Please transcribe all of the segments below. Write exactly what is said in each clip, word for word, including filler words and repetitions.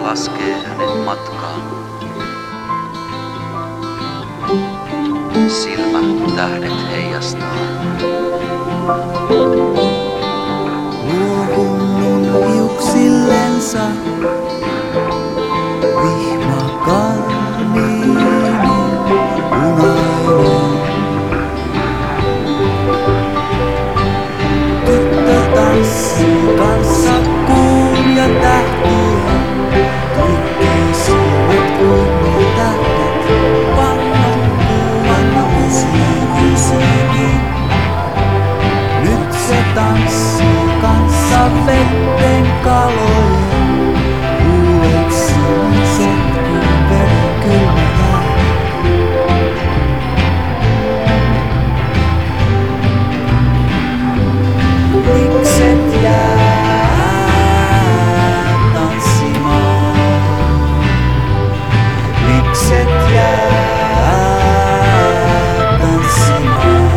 laskee hänet matkaan. Silmä tähdet heijastaa. Luohunnun hiuksillensa vihma karmiinen punainen. Tyttö tanssii kanssa kuun ja tähtiä. Tuikkii silmät kuin nuo tähdet. Vannon kuvan musiikisikin. Nyt se tanssii kanssa vetten kalojen. Kuulet siniset kuin veren kylmä jää. Mikset jää tanssimaan? Mikset jää tanssimaan?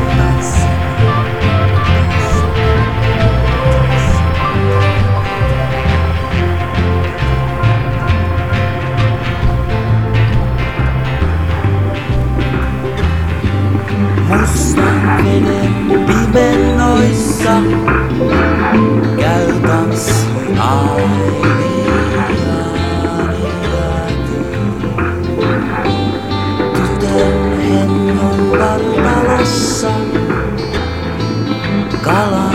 Mustan veden pimennoissa käy tanssi ainiaani tytön hennon vartalossa kala